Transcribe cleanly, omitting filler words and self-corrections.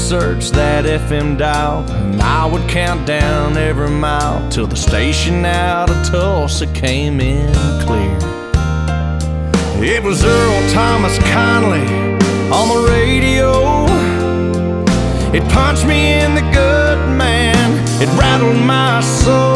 search that FM dial, and I would count down every mile till the station out of Tulsa came in clear. It was Earl Thomas Conley on the radio. It punched me in the gut, man. It rattled my soul.